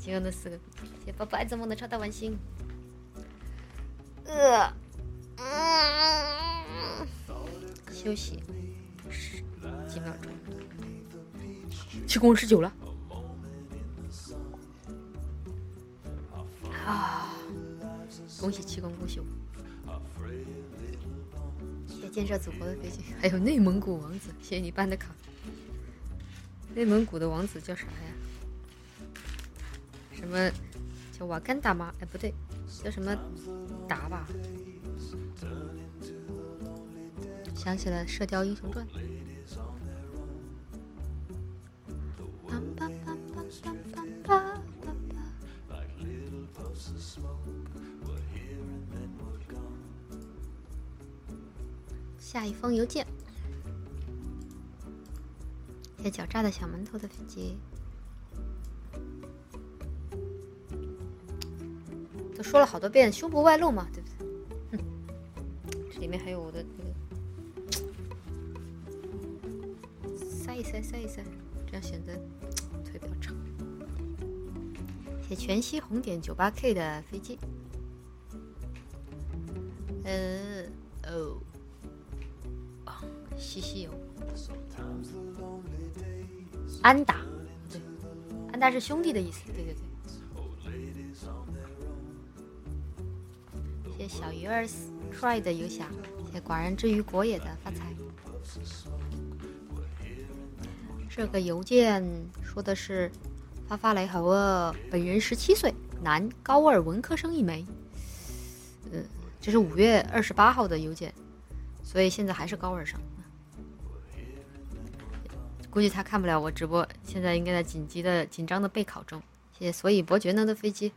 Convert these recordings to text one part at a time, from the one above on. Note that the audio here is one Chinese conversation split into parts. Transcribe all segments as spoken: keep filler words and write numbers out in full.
金额的四个，谢谢宝宝爱做梦的超大玩星。呃，嗯，休息十几秒钟，七公十九了。啊！恭喜七公不朽！谢谢建设祖国的飞机，还有内蒙古王子，谢谢你办的卡。内蒙古的王子叫啥呀？什么叫瓦干达吗？哎，不对，叫什么达吧？想起了《射雕英雄传》。下一封邮件，谢谢狡诈的小馒头的飞机。都说了好多遍，胸不外露嘛，对不对？哼，这里面还有我的那个，塞一塞，塞一塞，这样显得腿比较长。谢谢全息红点九八 K 的飞机。呃哦，西西游，安达，对，安达是兄弟的意思，对对对。谢谢小鱼儿 try 的邮箱，谢谢寡人之于国野的发财。这个邮件说的是发发来好啊，本人十七岁，男，高二文科生一枚。嗯，这是五月二十八号的邮件，所以现在还是高二生。估计他看不了我直播，现在应该在紧急的紧张的备考中。谢谢所以伯爵呢的飞机。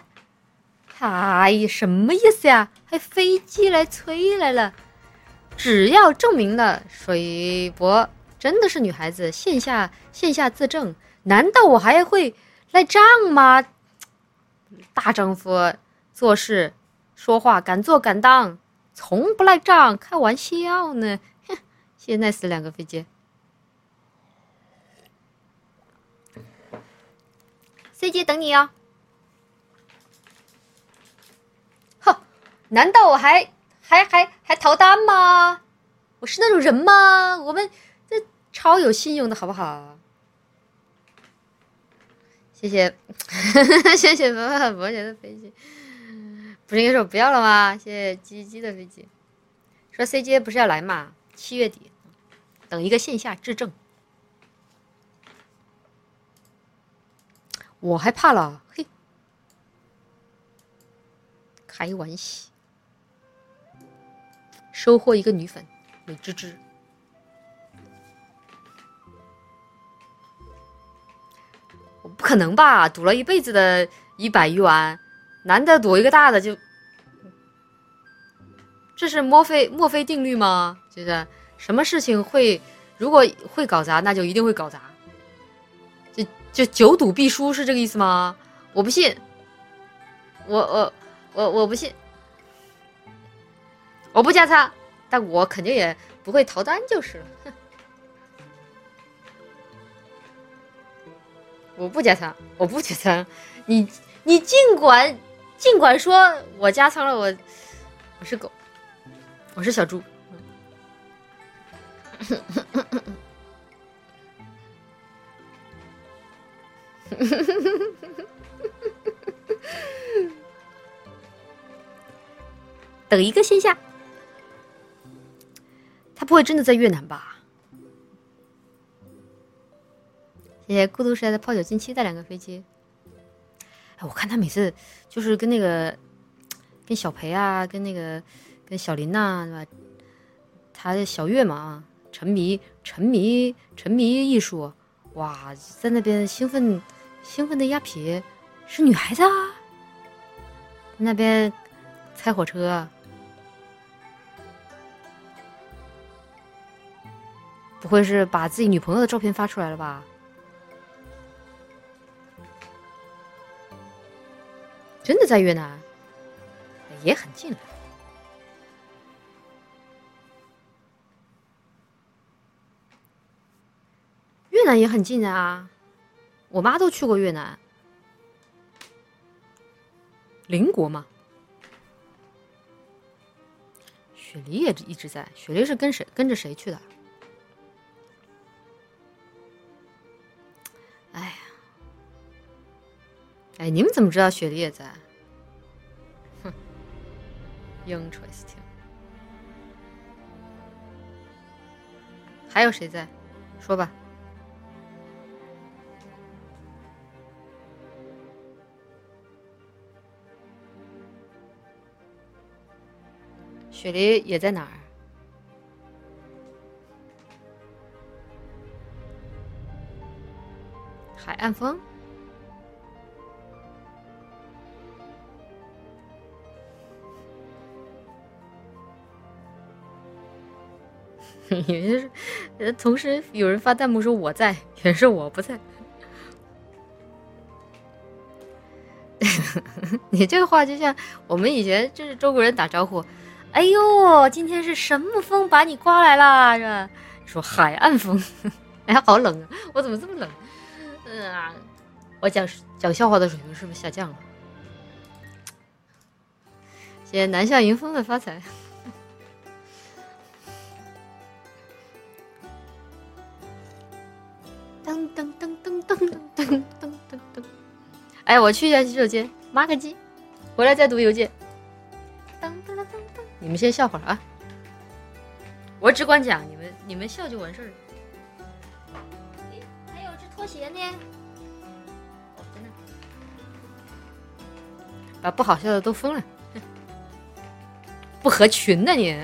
哎，什么意思呀？还飞机来催来了？只要证明了水伯真的是女孩子，线下线下自证，难道我还会赖账吗？大丈夫做事说话敢做敢当，从不赖账，开玩笑呢。哼，谢谢 nice 两个飞机。C 姐等你哦。难道我还还还还逃单吗？我是那种人吗？我们这超有信用的好不好？谢谢谢谢伯伯爵的飞机，不是应该说不要了吗？谢谢鸡鸡的飞机，说 C J 不是要来嘛？七月底等一个线下质证，我还怕了，嘿，开玩笑。收获一个女粉，美芝芝。我不可能吧？赌了一辈子的一百余万，难得赌一个大的就，这是墨菲墨菲定律吗？就是什么事情会，如果会搞砸，那就一定会搞砸。就就久赌必输是这个意思吗？我不信，我我我我不信。我不加仓，但我肯定也不会逃单就是了。哼，我不加仓，我不加仓。你你尽管尽管说我加仓了，我我是狗，我是小猪。等一个线下。他不会真的在越南吧？谢谢孤独时代的泡酒近期带两个飞机。哎，我看他每次就是跟那个跟小裴啊，跟那个跟小林呐、啊，对吧？他的小月嘛，沉迷沉迷沉迷艺术，哇，在那边兴奋兴奋的鸭皮，是女孩子啊，那边开火车、啊。不会是把自己女朋友的照片发出来了吧？真的在越南，也很近了。越南也很近啊，我妈都去过越南。 邻国嘛。雪梨也一直在，雪梨是跟谁跟着谁去的？哎呀，哎，你们怎么知道雪梨也在？哼 ，interesting。还有谁在？说吧。雪梨也在哪儿？海岸风。也是，呃，同时有人发弹幕说我在，也是我不在。你这个话就像我们以前就是中国人打招呼，哎呦，今天是什么风把你刮来了，是吧？说海岸风，哎呀，好冷啊！我怎么这么冷？嗯啊，我讲讲笑话的水平是不是下降了？谢谢南向迎风的发财。噔噔噔噔噔噔噔噔噔噔。哎，我去一下洗手间，抹个鸡，回来再读邮件。噔噔噔噔噔，你们先笑会儿啊！我只管讲，你们你们笑就完事儿了。还有只拖鞋呢，哦，真的，把不好笑的都封了，不合群呢你。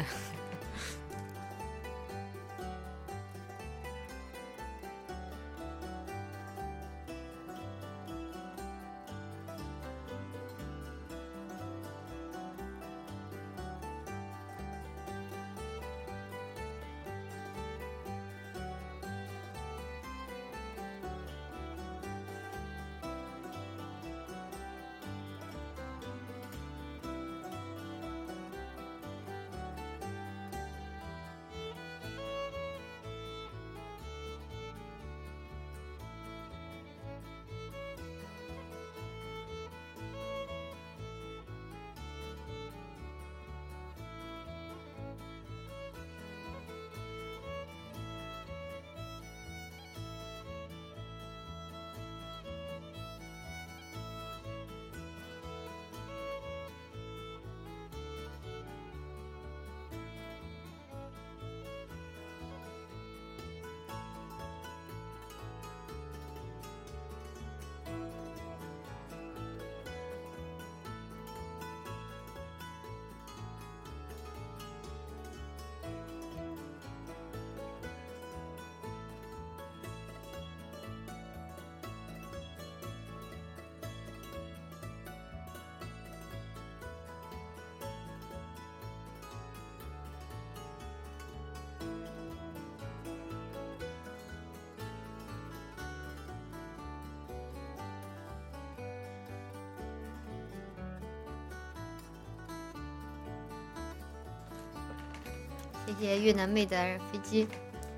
谢谢越南妹的飞机。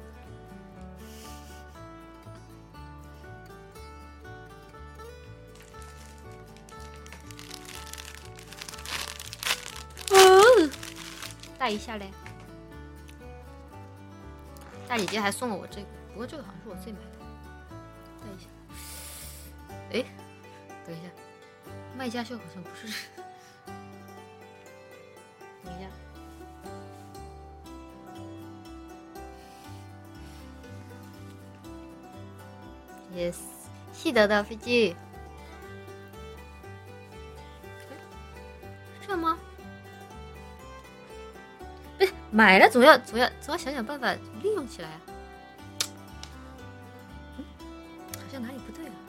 哦，带一下嘞。大姐姐还送了我这个，不过这个好像是我自己买的。带一下。哎，等一下，卖家秀好像不是。等一下。Yes， 西德的飞机，是这吗？不是买了总要总要总要想想办法利用起来啊！嗯，好像哪里不对啊？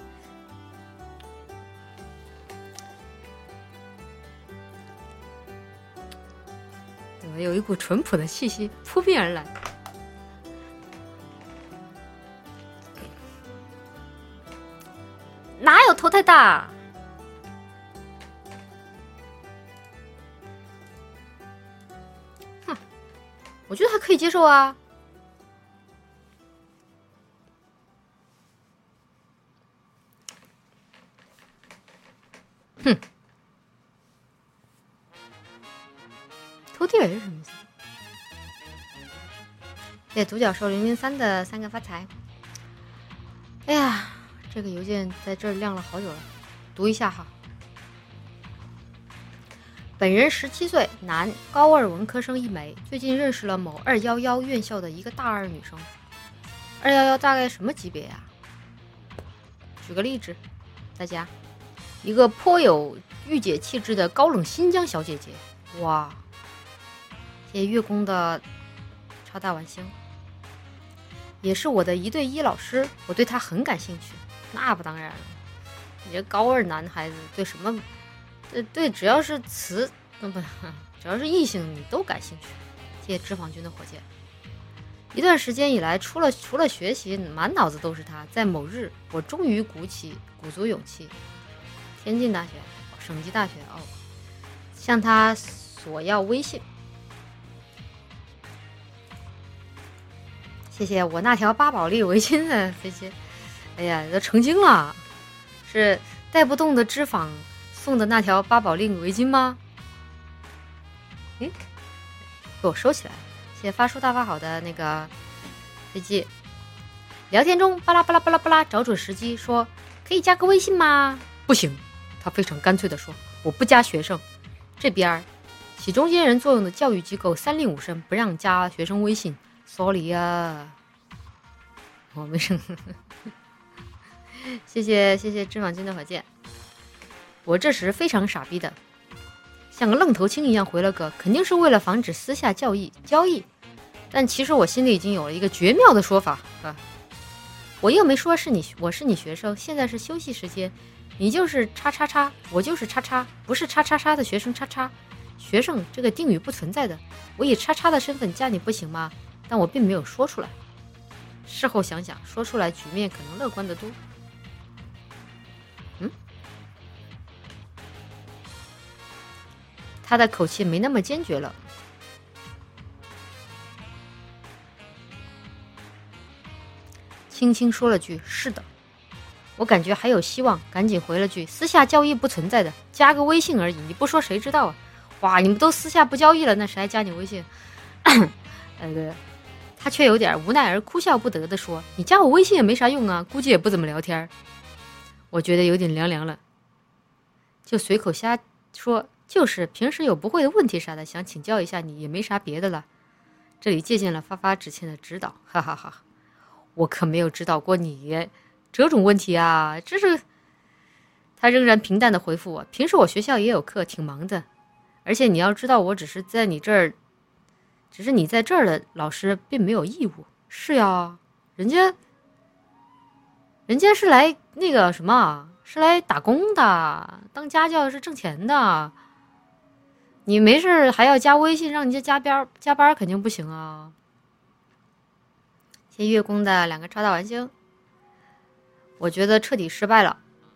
怎么有一股淳朴的气息扑面而来？哪有头太大？哼，我觉得还可以接受啊。哼， 结尾是什么意思？谢谢独角兽零零三的三个发财。哎呀，这个邮件在这儿晾了好久了，读一下哈。本人十七岁，男，高二文科生一枚。最近认识了某二一一院校的一个大二女生。二一一大概什么级别呀？举个例子，大家，一个颇有御姐气质的高冷新疆小姐姐。哇，谢谢月宫的超大晚星，也是我的一对一老师，我对她很感兴趣。那不当然了，你这高二男孩子对什么？对对，只要是雌，不不，只要是异性，你都感兴趣。谢谢脂肪君的火箭。一段时间以来，除了除了学习，满脑子都是他。在某日，我终于鼓起鼓足勇气，天津大学、省级大学哦，向他索要微信。谢谢我那条八宝莉围巾的飞机。哎呀，都成精了，是带不动的脂肪送的那条八宝莉围巾吗？诶，给我收起来。谢谢发叔大发好的那个飞机。聊天中巴拉巴拉巴拉巴拉，找准时机说可以加个微信吗？不行，他非常干脆地说我不加学生。这边起中间人作用的教育机构三令五申不让加学生微信。sorry 呀，我没事。谢谢谢谢芝麻君的火箭。我这时非常傻逼的像个愣头青一样回了个肯定是为了防止私下交易交易，但其实我心里已经有了一个绝妙的说法啊！我又没说是你，我是你学生，现在是休息时间，你就是叉叉叉，我就是叉叉，不是叉叉叉的学生叉叉，学生这个定语不存在的，我以叉叉的身份加你不行吗？但我并没有说出来。事后想想，说出来局面可能乐观得多。嗯。他的口气没那么坚决了。轻轻说了句是的。我感觉还有希望，赶紧回了句私下交易不存在的，加个微信而已，你不说谁知道啊？哇，你们都私下不交易了，那谁还加你微信？那个他却有点无奈而哭笑不得的说，你加我微信也没啥用啊，估计也不怎么聊天。我觉得有点凉凉了，就随口瞎说，就是平时有不会的问题啥的，想请教一下你，也没啥别的了。这里借鉴了发发之前的指导，哈哈哈。我可没有指导过你这种问题啊！这是他仍然平淡的回复我，平时我学校也有课，挺忙的，而且你要知道，我只是在你这儿，只是你在这儿的老师并没有义务。是呀，人家，人家是来那个什么，是来打工的，当家教是挣钱的。你没事还要加微信让人家加班，加班肯定不行啊！谢谢月宫的两个超大玩星，我觉得彻底失败了。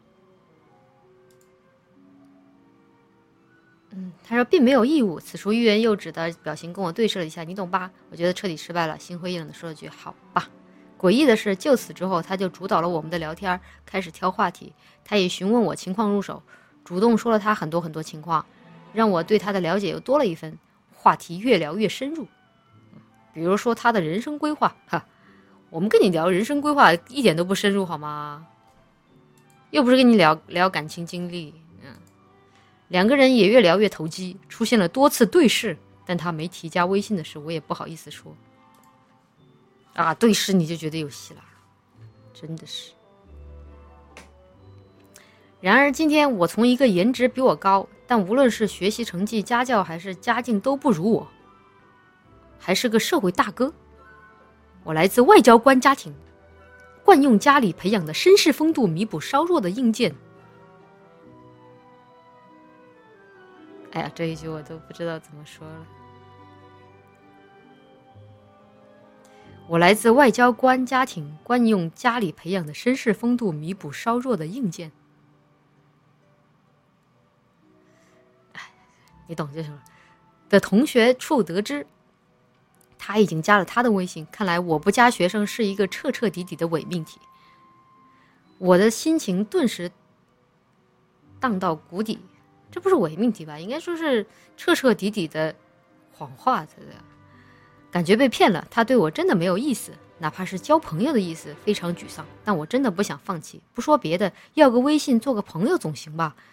嗯，他说并没有义务，此处欲言又止的表情跟我对视了一下，你懂吧？我觉得彻底失败了，心灰意冷的说了句好吧。诡异的是，就此之后，他就主导了我们的聊天，开始挑话题。他也询问我情况入手，主动说了他很多很多情况，让我对他的了解又多了一分。话题越聊越深入，比如说他的人生规划，哈。我们跟你聊人生规划一点都不深入好吗？又不是跟你聊聊感情经历。嗯，两个人也越聊越投机，出现了多次对视，但他没提加微信的事，我也不好意思说。啊，对视你就觉得有戏了，真的是。然而今天我从一个颜值比我高，但无论是学习成绩、家教还是家境都不如我，还是个社会大哥。我来自外交官家庭，惯用家里培养的绅士风度弥补稍弱的硬件。哎呀，这一句我都不知道怎么说了。我来自外交官家庭，惯用家里培养的绅士风度弥补稍弱的硬件。哎，你懂就行了。的同学处得知。他已经加了他的微信，看来我不加学生是一个彻彻底底的伪命题。我的心情顿时荡到谷底，这不是伪命题吧？应该说是彻彻底底的谎话，对不对？感觉被骗了，他对我真的没有意思，哪怕是交朋友的意思，非常沮丧。但我真的不想放弃，不说别的，要个微信做个朋友总行吧？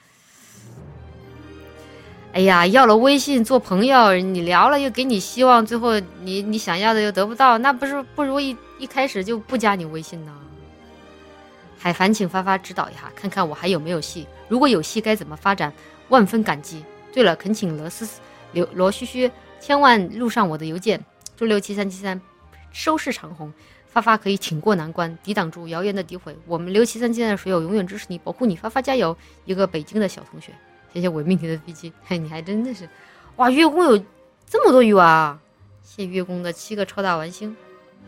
哎呀，要了微信做朋友，你聊了又给你希望，最后你你想要的又得不到，那不是不如一一开始就不加你微信呢？海凡，请发发指导一下，看看我还有没有戏。如果有戏，该怎么发展？万分感激。对了，恳请罗斯罗罗须须千万录上我的邮件，周六七三七三，收视长虹。发发可以挺过难关，抵挡住谣言的诋毁。我们六七三七三的水友永远支持你，保护你。发发加油！一个北京的小同学。谢谢伪命题的飞机，嘿，你还真的是，哇！月宫有这么多鱼啊！谢月宫的七个超大玩星。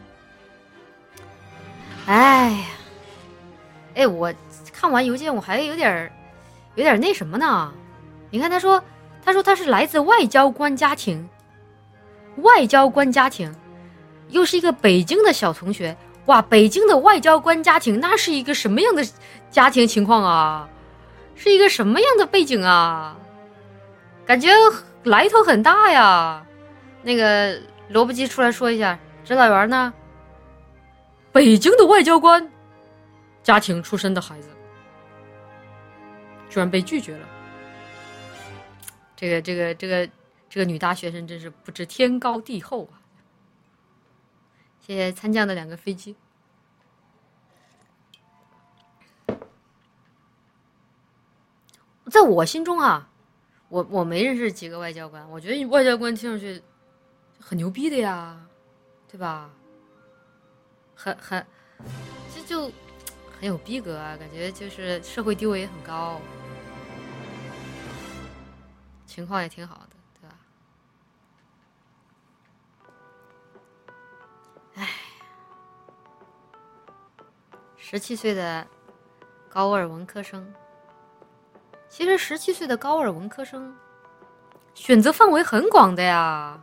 哎呀，哎，我看完邮件我还有点有点那什么呢？你看他说，他说他是来自外交官家庭，外交官家庭，又是一个北京的小同学，哇！北京的外交官家庭，那是一个什么样的家庭情况啊？是一个什么样的背景啊？感觉来头很大呀。那个萝卜鸡出来说一下，指导员呢？北京的外交官家庭出身的孩子，居然被拒绝了。这个这个这个这个女大学生真是不知天高地厚啊！谢谢参将的两个飞机。在我心中啊，我我没认识几个外交官，我觉得外交官听上去很牛逼的呀，对吧？很很，这就很有逼格啊，感觉就是社会地位也很高，情况也挺好的，对吧？唉，十七岁的高二文科生。其实十七岁的高二文科生选择范围很广的呀。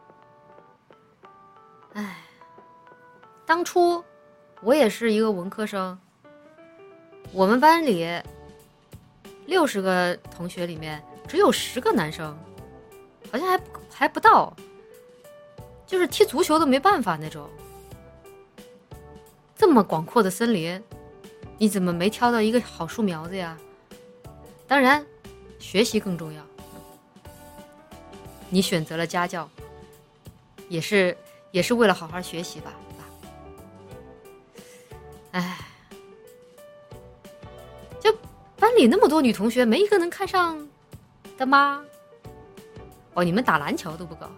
唉，当初我也是一个文科生，我们班里六十个同学里面只有十个男生，好像还不还不到，就是踢足球都没办法那种。这么广阔的森林，你怎么没挑到一个好树苗子呀？当然，学习更重要。你选择了家教，也是也是为了好好学习吧，对吧？哎，就班里那么多女同学，没一个能看上的吗？哦，你们打篮球都不够。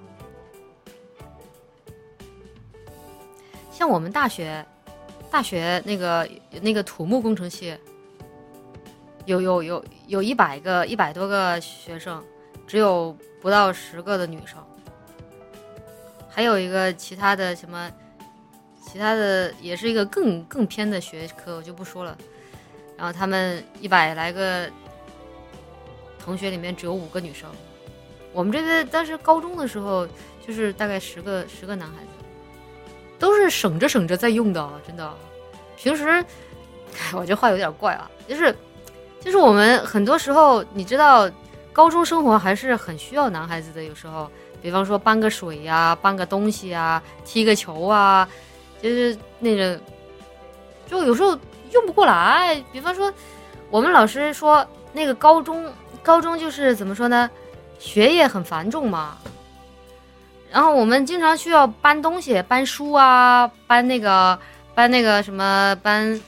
像我们大学，大学那个那个土木工程系。有有有有一百个一百多个学生，只有不到十个的女生，还有一个其他的什么，其他的也是一个更更偏的学科，我就不说了。然后他们一百来个同学里面只有五个女生，我们这边当时高中的时候就是大概十个十个男孩子，都是省着省着在用的，真的。平时我这话有点怪啊，就是。就是我们很多时候，你知道，高中生活还是很需要男孩子的。有时候，比方说搬个水呀、啊，搬个东西啊，踢个球啊，就是那个，就有时候用不过来。比方说，我们老师说那个高中，高中就是怎么说呢，学业很繁重嘛。然后我们经常需要搬东西，搬书啊，搬那个，搬那个什么，搬。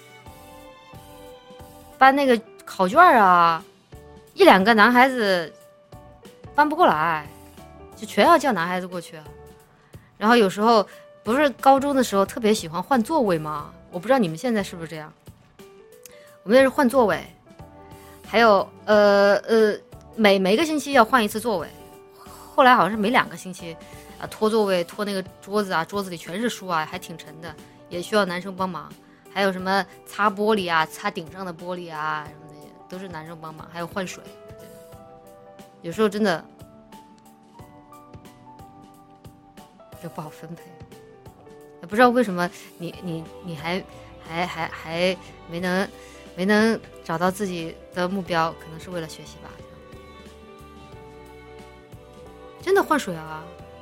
搬那个考卷啊，一两个男孩子搬不过来，就全要叫男孩子过去。然后有时候不是高中的时候特别喜欢换座位吗？我不知道你们现在是不是这样。我们那是换座位，还有呃呃，每每个星期要换一次座位。后来好像是每两个星期啊，拖座位拖那个桌子啊，桌子里全是书啊，还挺沉的，也需要男生帮忙。还有什么擦玻璃啊，擦顶上的玻璃啊，什么那些都是男生帮忙。还有换水，有时候真的就不好分配。也不知道为什么你你你还还还还没能没能找到自己的目标，可能是为了学习吧。 真的换水啊，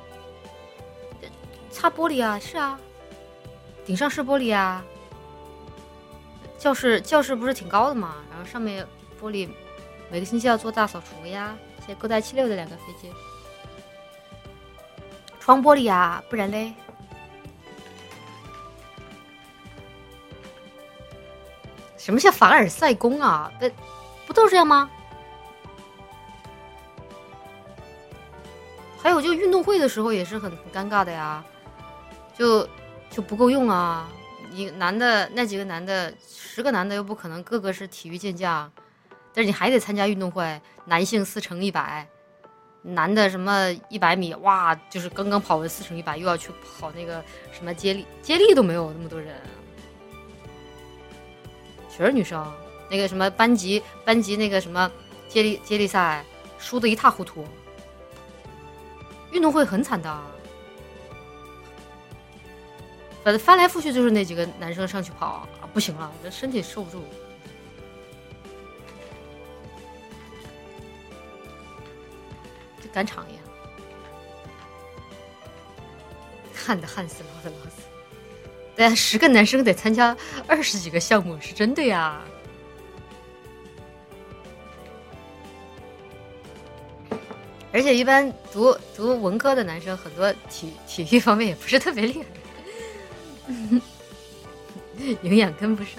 擦玻璃啊，是啊，顶上是玻璃啊。教室教室不是挺高的嘛，然后上面玻璃，每个星期要做大扫除呀。现在勾带七六的两个飞机，窗玻璃啊，不然嘞。什么叫凡尔赛宫啊？不不都是这样吗？还有就运动会的时候也是很很尴尬的呀，就就不够用啊。你男的那几个男的，十个男的又不可能个个是体育健将，但是你还得参加运动会，男性四乘一百，男的什么一百米，哇，就是刚刚跑完四乘一百，又要去跑那个什么接力，接力都没有那么多人。全是女生，那个什么班级班级那个什么接力接力赛输得一塌糊涂，运动会很惨的，反正翻来覆去就是那几个男生上去跑，啊、不行了，这身体受不住，就赶场一样，旱的旱死，涝的涝死。对啊，十个男生得参加二十几个项目，是真的呀。而且一般读读文科的男生，很多体体育方面也不是特别厉害，营养跟不上。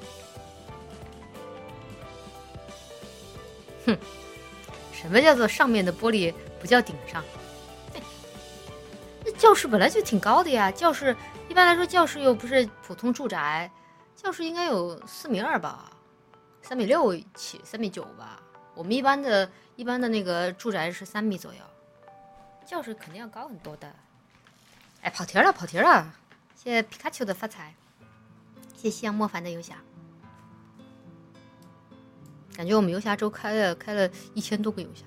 哼，什么叫做上面的玻璃不叫顶上？那教室本来就挺高的呀，教室。一般来说，教室又不是普通住宅，教室应该有四米二吧，三米六起，三米九吧。我们一般的、一般的那个住宅是三米左右，教室肯定要高很多的。哎，跑题了，跑题了！谢谢皮卡丘的发财，谢谢夕阳莫凡的游侠。感觉我们游侠周开了开了一千多个游侠。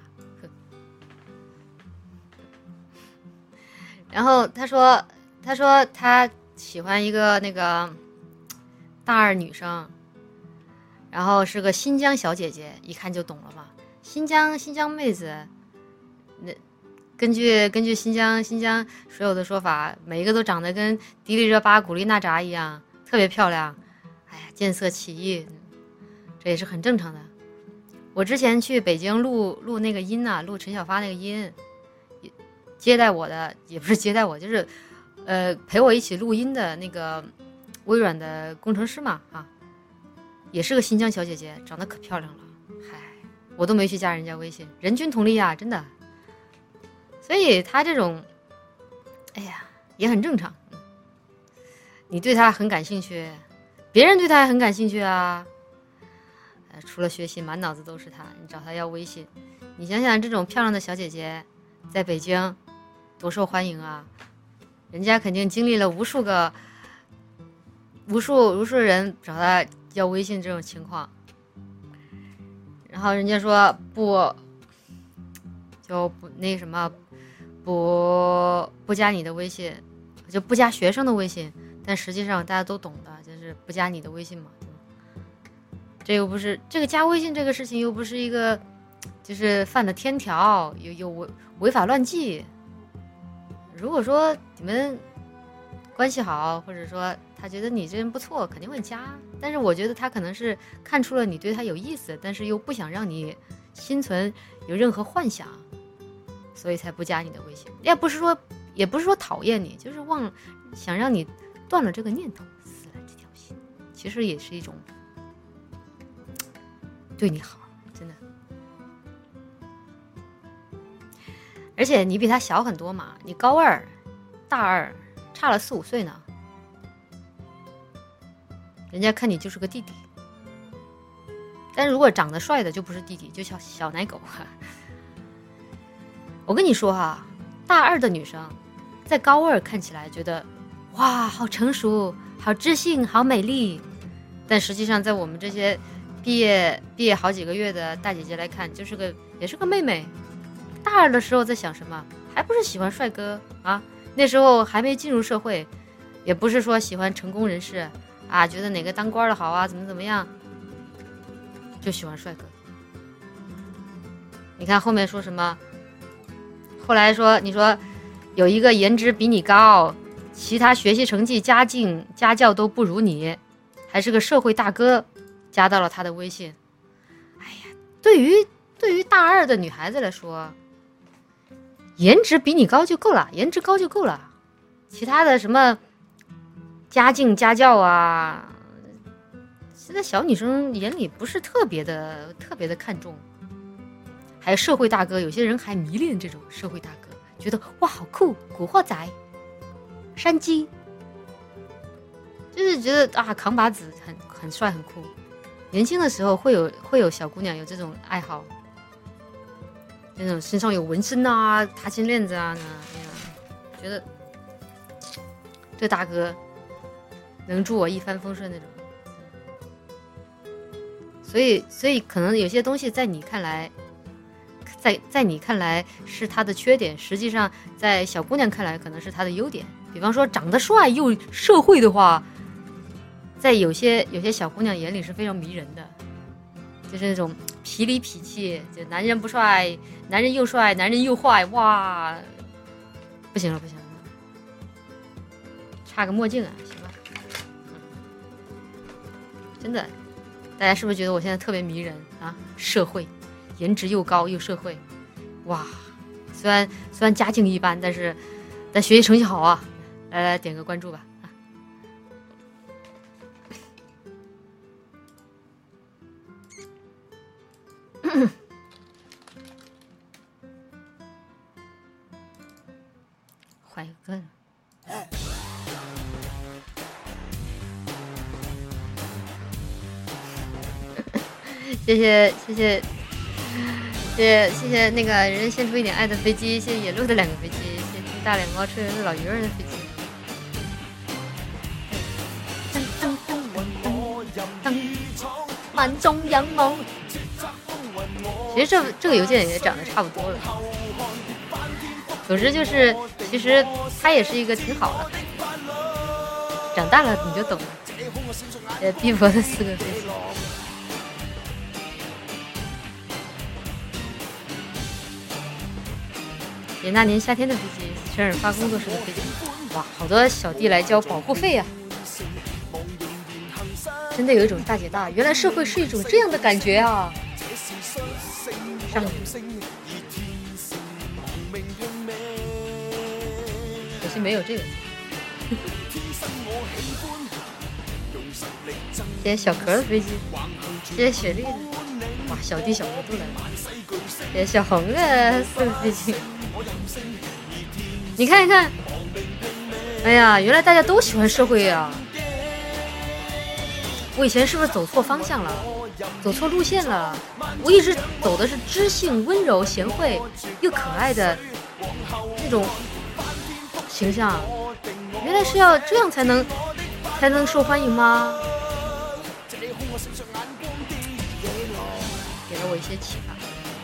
然后他说。他说他喜欢一个那个大二女生，然后是个新疆小姐姐，一看就懂了嘛。新疆新疆妹子，那根据根据新疆新疆水友的说法，每一个都长得跟迪丽热巴、古力娜扎一样，特别漂亮。哎呀，见色起意，这也是很正常的。我之前去北京录录那个音呐、啊，录陈小发那个音，接待我的也不是接待我，就是。呃，陪我一起录音的那个微软的工程师嘛，啊，也是个新疆小姐姐，长得可漂亮了，嗨，我都没去加人家微信，人均同力啊，真的。所以他这种，哎呀，也很正常。你对他很感兴趣，别人对他也很感兴趣啊。呃，除了学习，满脑子都是他，你找他要微信，你想想这种漂亮的小姐姐，在北京多受欢迎啊！人家肯定经历了无数个、无数无数人找他要微信这种情况，然后人家说不，就不那什么，不不加你的微信，就不加学生的微信，但实际上大家都懂的，就是不加你的微信嘛。这又不是这个加微信这个事情，又不是一个就是犯了天条，有有违违法乱纪。如果说你们关系好，或者说他觉得你这人不错，肯定会加。但是我觉得他可能是看出了你对他有意思，但是又不想让你心存有任何幻想，所以才不加你的微信。也不是说，也不是说讨厌你，就是忘想让你断了这个念头，撕了这条心。其实也是一种对你好，真的。而且你比他小很多嘛，你高二、大二，差了四五岁呢。人家看你就是个弟弟，但如果长得帅的就不是弟弟，就叫小奶狗。我跟你说哈，大二的女生在高二看起来觉得哇，好成熟，好知性，好美丽，但实际上在我们这些毕业毕业好几个月的大姐姐来看，就是个也是个妹妹。大二的时候在想什么？还不是喜欢帅哥啊？那时候还没进入社会，也不是说喜欢成功人士啊，觉得哪个当官的好啊，怎么怎么样，就喜欢帅哥。你看后面说什么？ 后来说你说有一个颜值比你高，其他学习成绩、家境、家教都不如你，还是个社会大哥，加到了他的微信。哎呀，对于对于大二的女孩子来说，颜值比你高就够了，颜值高就够了，其他的什么家境、家教啊，现在小女生眼里不是特别的特别的看重。还有社会大哥，有些人还迷恋这种社会大哥，觉得哇好酷，古惑仔、山鸡，就是觉得啊扛把子很很帅很酷。年轻的时候会有会有小姑娘有这种爱好，那种身上有纹身啊、踏金链子啊，哎呀，觉得这大哥能助我一帆风顺那种。所以所以可能有些东西在你看来。在在你看来是他的缺点，实际上在小姑娘看来可能是他的优点。比方说长得帅又社会的话，在有些有些小姑娘眼里是非常迷人的，就是那种痞里痞气，就男人不帅，男人又帅，男人又坏，哇，不行了不行了，插个墨镜啊，行吧？真的，大家是不是觉得我现在特别迷人啊？社会。颜值又高又社会，哇！虽然虽然家境一般，但是但学习成绩好啊！来来点个关注吧啊！换一个。谢谢谢谢。谢谢谢谢那个人人献出一点爱的飞机，谢谢野鹿的两个飞机，谢谢听大脸猫吹人的老鱼儿的飞机。万众仰望。其实这这个邮件也长得差不多了。总之就是，其实他也是一个挺好的孩子，长大了你就懂了。呃，逼婆的四个飞机。也那年夏天的飞机，陈尔发工作室的飞机，哇，好多小弟来交保护费啊！真的有一种大姐大，原来社会是一种这样的感觉啊！上瘾，可惜没有这个。谢谢小壳的飞机，谢谢雪莉的，哇，小弟小哥都来了，谢谢小红的四个飞机。你看一看，哎呀，原来大家都喜欢社会呀！我以前是不是走错方向了，走错路线了？我一直走的是知性、温柔、贤惠又可爱的那种形象，原来是要这样才能才能受欢迎吗？给了我一些启发。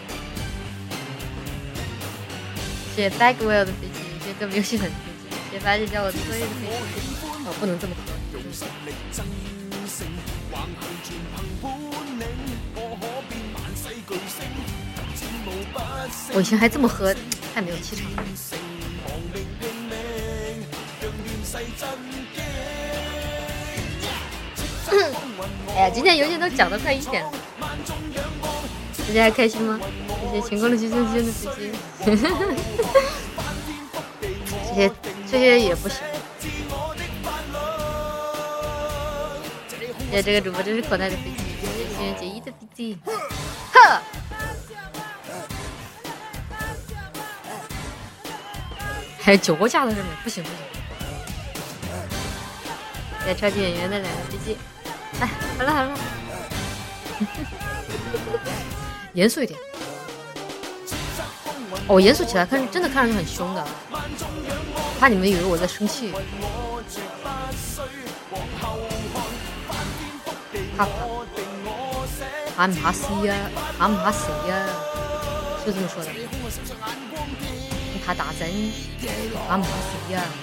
谢谢 Bagwell 的飞机，谢谢各位游戏粉的飞机，谢谢白姐教我作业的飞机。哦，不能这么喝。我以前还这么喝，太没有气场了。哎呀，今天邮件都讲得快一点了，大家还开心吗？这些晴空的居中间的飞机，这些这些也不行。谢谢这个主播真是可爱的飞机，谢谢杰一的飞机，呵。还有九个架在上面，不行不行。谢谢超级演员的两个飞机，哎，好了好了，严肃一点。哦，严肃起来看，真的看上去很凶的，怕你们以为我在生气。怕不怕？怕唔怕死呀？怕唔怕死呀？就这么说的。你怕打针？怕唔怕死呀？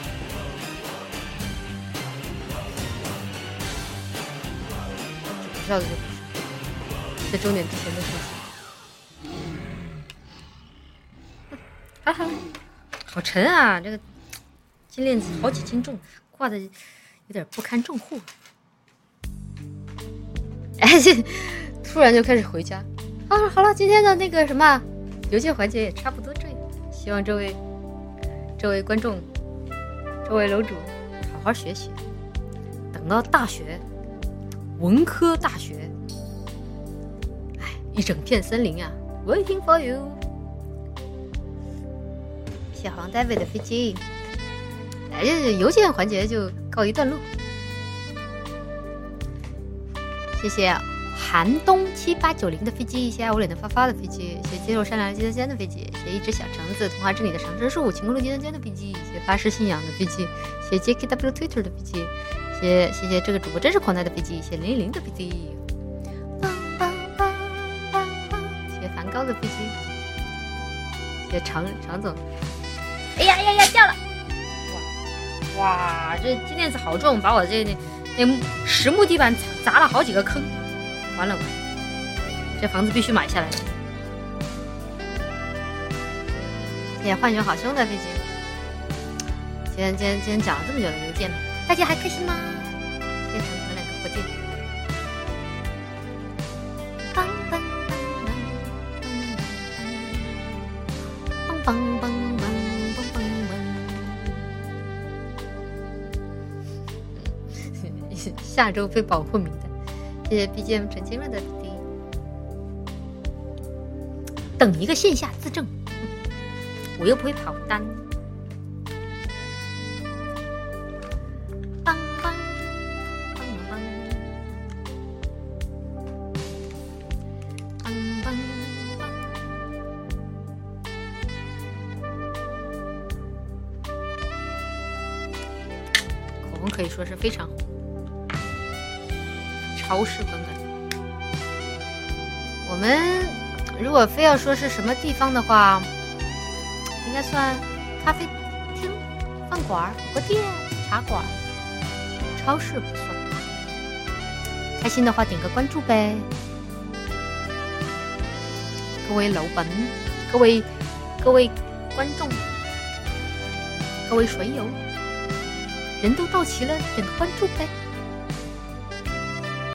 不知道的就不是。在终点之前的事情。 哈哈，好沉啊！这个金链子好几斤重，挂的有点不堪重负。哎，这突然就开始回家。啊，好了，今天的那个什么邮件环节也差不多这样。希望这位这位观众，这位楼主好好学习，等到大学，文科大学，哎，一整片森林啊 ，waiting for you。谢黄 David 的飞机，哎，这邮件环节就告一段落。谢谢寒冬七八九零的飞机，谢谢我脸的发发的飞机，谢谢接受善良鸡蛋尖的飞机，谢谢一只小橙子童话镇里的长生树晴空路鸡蛋尖的飞机，谢谢发誓信仰的飞机，谢谢 J K W Twitter 的飞机，谢谢谢谢这个主播真是狂呆的飞机，谢谢零零零的飞机，谢谢梵高的飞机，谢谢常常总，哎呀呀呀掉了，哇哇这金链子好重，把我这那那实木地板砸了好几个坑。完了完了，这房子必须买下来了。谢谢浣熊好凶的飞机。今天今天今天讲了这么久的邮件，大家还开心吗？谢谢咱们两个火箭。梆梆梆梆梆梆梆梆梆梆。下周被保护名单。谢谢 B G M 陈清润的 P D， 等一个线下自证，我又不会跑单。梆梆梆梆梆梆梆，口红可以说是非常红。超市观感，我们如果非要说是什么地方的话，应该算咖啡厅、饭馆、火锅店、茶馆，超市不算。开心的话点个关注呗，各位老板，各位各位观众，各位水友，人都到齐了，点个关注呗。